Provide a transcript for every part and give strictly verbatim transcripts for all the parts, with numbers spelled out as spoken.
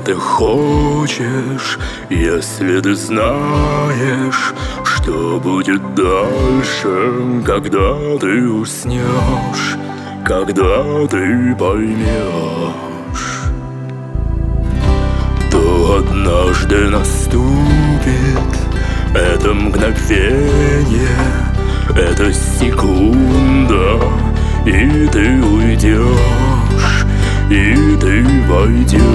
ты хочешь, если ты знаешь, что будет дальше, когда ты уснешь, когда ты поймешь, то однажды наступит это мгновение, эта секунда, и ты уйдешь, и ты войдешь.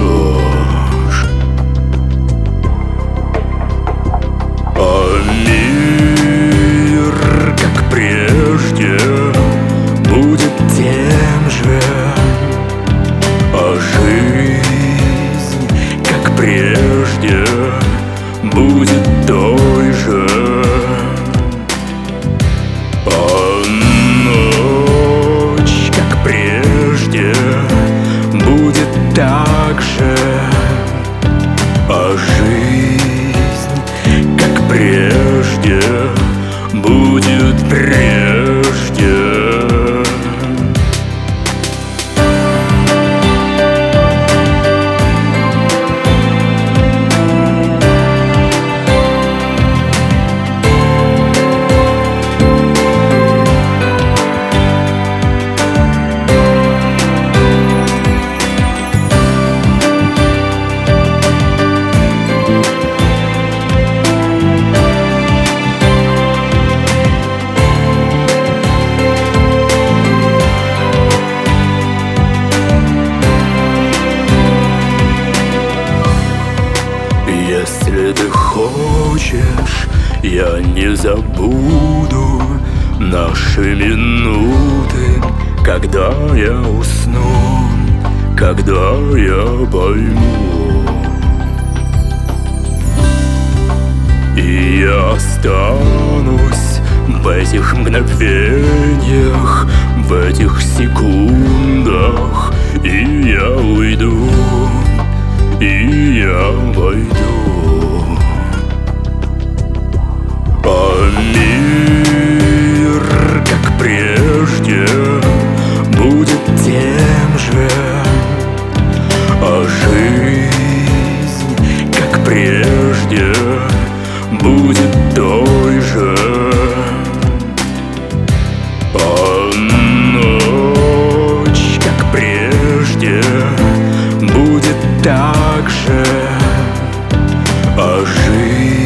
А мир, как прежде, будет тем же, а жизнь, как прежде, будет той же. А ночь, как прежде, будет так же, а жизнь, как прежде, будет прежде. Если ты хочешь, я не забуду наши минуты, когда я усну, когда я пойму. И я останусь в этих мгновениях, в этих секундах, и я уйду, и я войду. А мир, как прежде, будет тем же, а жизнь, как прежде, будет той же. А ночь, как прежде, будет так же, а жизнь